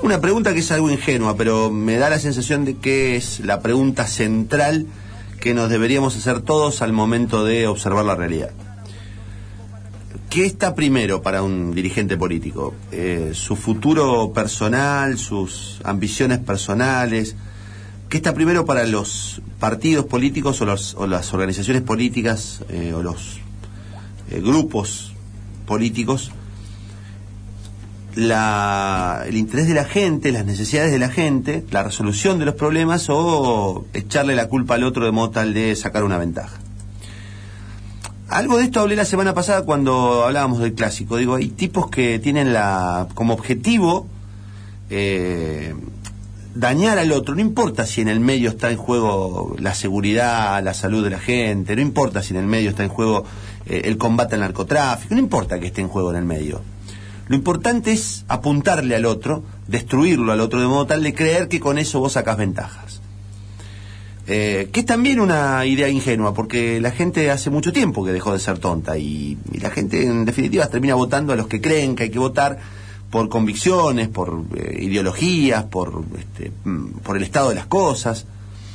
una pregunta que es algo ingenua, pero me da la sensación de que es la pregunta central que nos deberíamos hacer todos al momento de observar la realidad. ¿Qué está primero para un dirigente político? ¿Su futuro personal, sus ambiciones personales? ¿Qué está primero para los partidos políticos o las organizaciones políticas o los grupos políticos? El interés de la gente, las necesidades de la gente, la resolución de los problemas, o echarle la culpa al otro de modo tal de sacar una ventaja. Algo de esto hablé la semana pasada cuando hablábamos del clásico. Digo, hay tipos que tienen como objetivo dañar al otro. No importa si en el medio está en juego la seguridad, la salud de la gente, no importa si en el medio está en juego el combate al narcotráfico, no importa que esté en juego en el medio. Lo importante es apuntarle al otro, destruirlo al otro, de modo tal de creer que con eso vos sacás ventajas. Que es también una idea ingenua, porque la gente hace mucho tiempo que dejó de ser tonta y la gente en definitiva termina votando a los que creen que hay que votar por convicciones, por ideologías, por el estado de las cosas.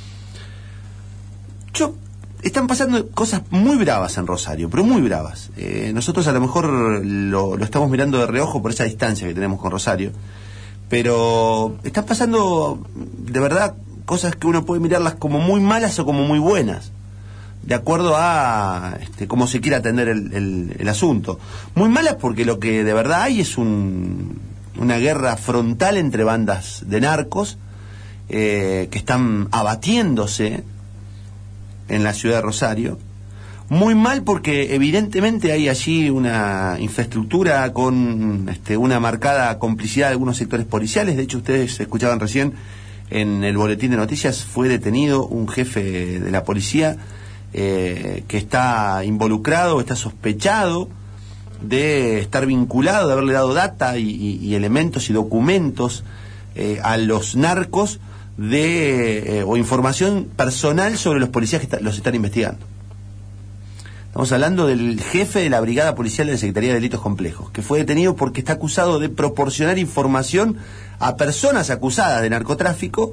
Están pasando cosas muy bravas en Rosario, pero muy bravas. Nosotros a lo mejor lo estamos mirando de reojo por esa distancia que tenemos con Rosario, pero están pasando de verdad cosas que uno puede mirarlas como muy malas o como muy buenas, de acuerdo a cómo se quiera atender el asunto. Muy malas porque lo que de verdad hay es una guerra frontal entre bandas de narcos que están abatiéndose en la ciudad de Rosario. Muy mal porque evidentemente hay allí una infraestructura con una marcada complicidad de algunos sectores policiales. De hecho, ustedes escuchaban recién en el boletín de noticias, fue detenido un jefe de la policía que está involucrado, está sospechado de estar vinculado, de haberle dado data y elementos y documentos a los narcos o información personal sobre los policías que los están investigando. Estamos hablando del jefe de la Brigada Policial de la Secretaría de Delitos Complejos, que fue detenido porque está acusado de proporcionar información a personas acusadas de narcotráfico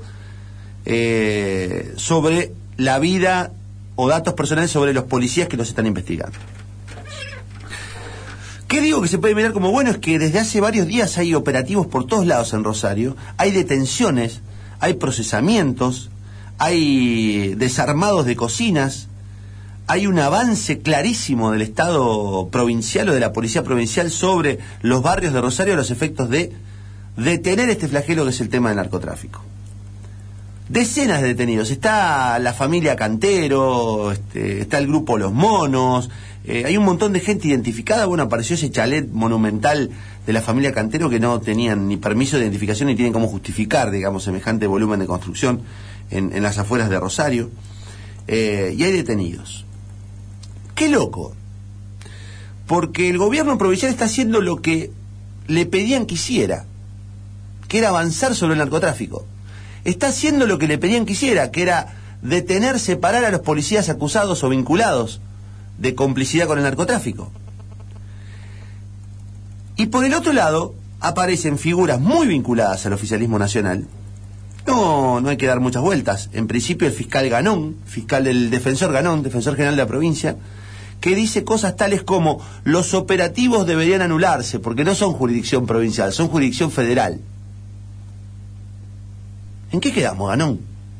sobre la vida o datos personales sobre los policías que los están investigando. ¿Qué digo que se puede mirar como bueno? Es que desde hace varios días hay operativos por todos lados en Rosario, hay detenciones, hay procesamientos, hay desarmados de cocinas, hay un avance clarísimo del Estado provincial o de la Policía Provincial sobre los barrios de Rosario a los efectos de detener este flagelo que es el tema del narcotráfico. Decenas de detenidos. Está la familia Cantero, está el grupo Los Monos, hay un montón de gente identificada. Bueno, apareció ese chalet monumental de la familia Cantero que no tenían ni permiso de identificación ni tienen cómo justificar, digamos, semejante volumen de construcción en las afueras de Rosario. Y hay detenidos. ¡Qué loco! Porque el gobierno provincial está haciendo lo que le pedían que hiciera, que era avanzar sobre el narcotráfico. Está haciendo lo que le pedían que hiciera, que era detener, separar a los policías acusados o vinculados de complicidad con el narcotráfico. Y por el otro lado, aparecen figuras muy vinculadas al oficialismo nacional. No hay que dar muchas vueltas. En principio el fiscal Ganón, fiscal del defensor Ganón, defensor general de la provincia, que dice cosas tales como los operativos deberían anularse porque no son jurisdicción provincial, son jurisdicción federal. ¿En qué quedamos, Ganón?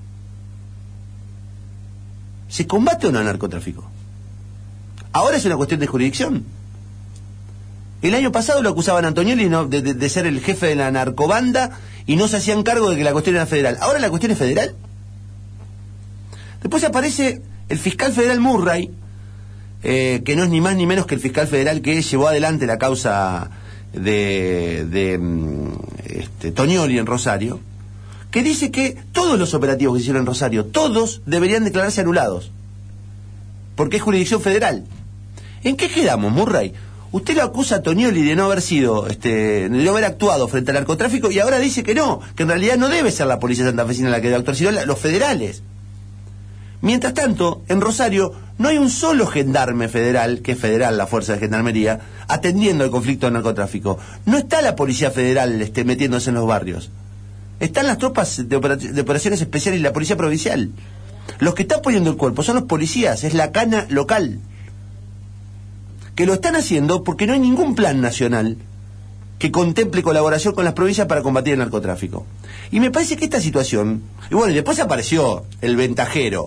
¿Se combate o no el narcotráfico? ¿Ahora es una cuestión de jurisdicción? El año pasado lo acusaban a Antonioli de ser el jefe de la narcobanda y no se hacían cargo de que la cuestión era federal. ¿Ahora la cuestión es federal? Después aparece el fiscal federal Murray, que no es ni más ni menos que el fiscal federal que llevó adelante la causa de Tonioli en Rosario, que dice que todos los operativos que se hicieron en Rosario, todos deberían declararse anulados, porque es jurisdicción federal. ¿En qué quedamos, Murray? Usted lo acusa a Tonioli de no haber sido, de no haber actuado frente al narcotráfico y ahora dice que no, que en realidad no debe ser la policía santafesina la que debe actuar, sino los federales. Mientras tanto, en Rosario no hay un solo gendarme federal, que es federal la fuerza de gendarmería, atendiendo el conflicto del narcotráfico. No está la policía federal metiéndose en los barrios. Están las tropas de operaciones especiales y la policía provincial. Los que están poniendo el cuerpo son los policías, es la cana local. Que lo están haciendo porque no hay ningún plan nacional que contemple colaboración con las provincias para combatir el narcotráfico. Y me parece que esta situación... Y bueno, y después apareció el ventajero,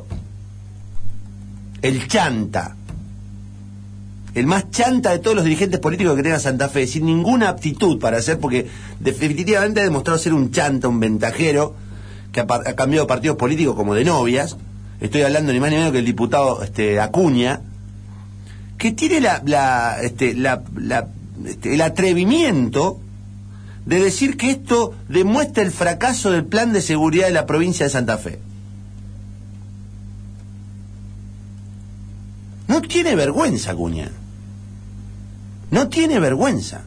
el chanta, el más chanta de todos los dirigentes políticos que tienen a Santa Fe, sin ninguna aptitud para hacer, porque definitivamente ha demostrado ser un chanta, un ventajero, que ha cambiado partidos políticos como de novias. Estoy hablando ni más ni menos que el diputado Acuña, que tiene el atrevimiento de decir que esto demuestra el fracaso del plan de seguridad de la provincia de Santa Fe. No tiene vergüenza, Acuña. No tiene vergüenza.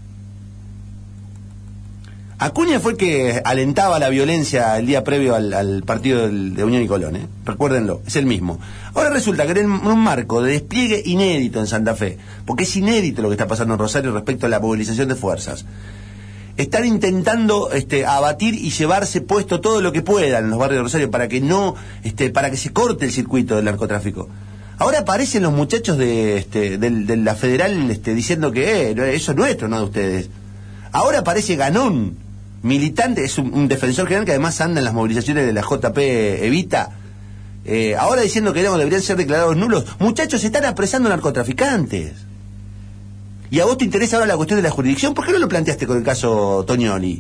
Acuña fue el que alentaba la violencia el día previo al partido de Unión y Colón, ¿eh? Recuérdenlo, es el mismo. Ahora resulta que en un marco de despliegue inédito en Santa Fe, porque es inédito lo que está pasando en Rosario respecto a la movilización de fuerzas, están intentando abatir y llevarse puesto todo lo que puedan en los barrios de Rosario para que no, para que se corte el circuito del narcotráfico. Ahora aparecen los muchachos de la Federal diciendo que eso es nuestro, no de ustedes. Ahora aparece Ganón, militante, es un defensor general que además anda en las movilizaciones de la JP Evita, ahora diciendo que deberían ser declarados nulos. Muchachos, se están apresando narcotraficantes. Y a vos te interesa ahora la cuestión de la jurisdicción, ¿por qué no lo planteaste con el caso Tognoli?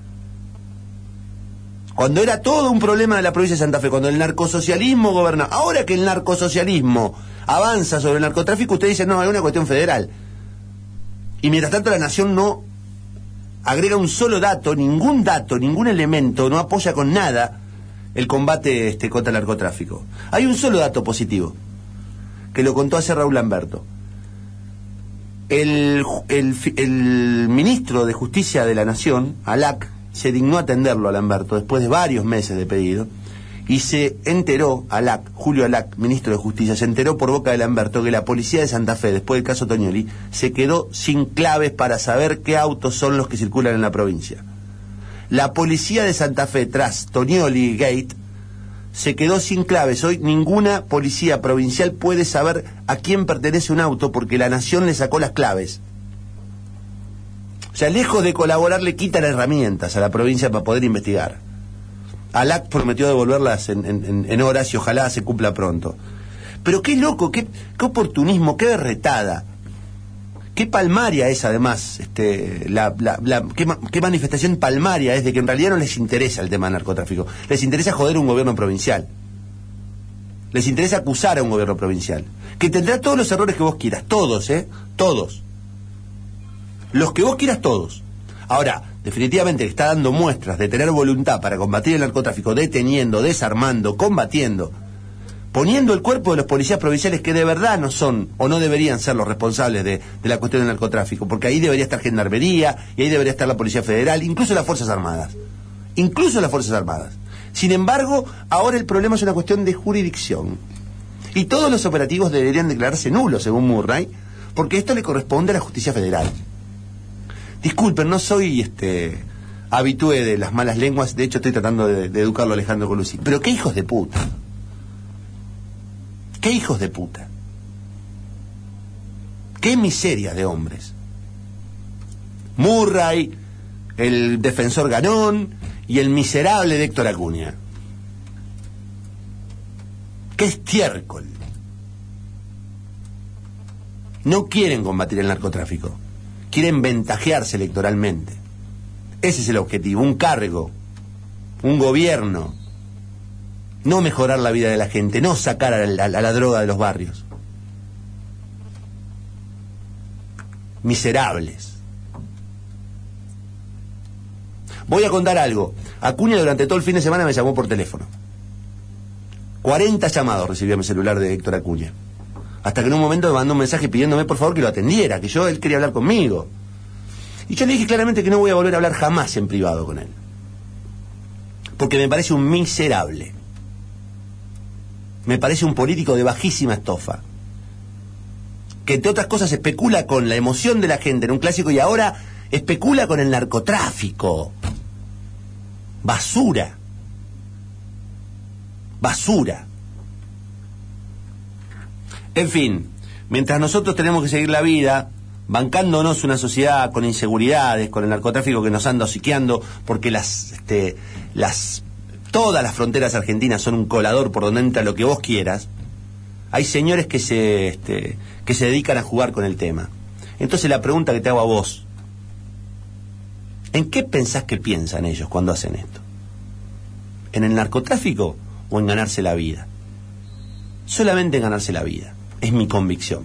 Cuando era todo un problema de la provincia de Santa Fe, cuando el narcosocialismo gobernaba. Ahora que el narcosocialismo avanza sobre el narcotráfico, usted dice, no, es una cuestión federal. Y mientras tanto la nación no agrega un solo dato, ningún elemento, no apoya con nada el combate contra el narcotráfico. Hay un solo dato positivo, que lo contó hace Raúl Lamberto. El ministro de Justicia de la Nación, Alac, se dignó a atenderlo a Lamberto después de varios meses de pedido, y se enteró, Julio Alac, ministro de Justicia, se enteró por boca de Lamberto que la policía de Santa Fe, después del caso Tognoli, se quedó sin claves para saber qué autos son los que circulan en la provincia. La policía de Santa Fe, tras Tognoli Gate, se quedó sin claves. Hoy ninguna policía provincial puede saber a quién pertenece un auto porque la nación le sacó las claves. O sea, lejos de colaborar, le quitan herramientas a la provincia para poder investigar. Alac prometió devolverlas en horas y ojalá se cumpla pronto. Pero qué loco, qué oportunismo, qué berretada, qué palmaria es además, qué manifestación palmaria es de que en realidad no les interesa el tema del narcotráfico. Les interesa joder a un gobierno provincial. Les interesa acusar a un gobierno provincial. Que tendrá todos los errores que vos quieras, todos, todos. Los que vos quieras, todos. Ahora, definitivamente está dando muestras de tener voluntad para combatir el narcotráfico, deteniendo, desarmando, combatiendo, poniendo el cuerpo de los policías provinciales que de verdad no son o no deberían ser los responsables de la cuestión del narcotráfico, porque ahí debería estar Gendarmería, y ahí debería estar la Policía Federal, incluso las Fuerzas Armadas. Incluso las Fuerzas Armadas. Sin embargo, ahora el problema es una cuestión de jurisdicción. Y todos los operativos deberían declararse nulos, según Murray, porque esto le corresponde a la Justicia Federal. Disculpen, no soy habitué de las malas lenguas, de hecho estoy tratando de educarlo a Alejandro Colucci. Pero qué hijos de puta. Qué hijos de puta. Qué miseria de hombres. Murray, el defensor Ganón y el miserable de Héctor Acuña. Qué estiércol. No quieren combatir el narcotráfico. Quieren ventajearse electoralmente. Ese es el objetivo, un cargo, un gobierno. No mejorar la vida de la gente, no sacar a la droga de los barrios. Miserables. Voy a contar algo. Acuña durante todo el fin de semana me llamó por teléfono. 40 llamados recibió mi celular de Héctor Acuña. Hasta que en un momento me mandó un mensaje pidiéndome por favor que lo atendiera, que él quería hablar conmigo. Y yo le dije claramente que no voy a volver a hablar jamás en privado con él. Porque me parece un miserable. Me parece un político de bajísima estofa. Que entre otras cosas especula con la emoción de la gente en un clásico y ahora especula con el narcotráfico. Basura. Basura. En fin, mientras nosotros tenemos que seguir la vida bancándonos una sociedad con inseguridades, con el narcotráfico que nos anda hociqueando, porque todas las fronteras argentinas son un colador por donde entra lo que vos quieras, hay señores que se dedican a jugar con el tema. Entonces la pregunta que te hago a vos, ¿en qué pensás que piensan ellos cuando hacen esto? ¿En el narcotráfico o en ganarse la vida? Solamente en ganarse la vida, es mi convicción.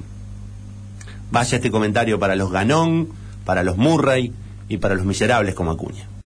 Vaya este comentario para los Ganón, para los Murray y para los miserables como Acuña.